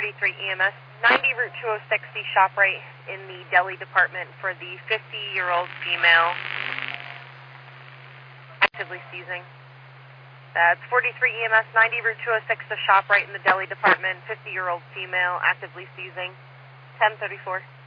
43 EMS, 90 Route 206, the ShopRite in the deli department for the 50-year-old female actively seizing. That's 43 EMS, 90 Route 206, the ShopRite in the deli department, 50-year-old female actively seizing, 1034.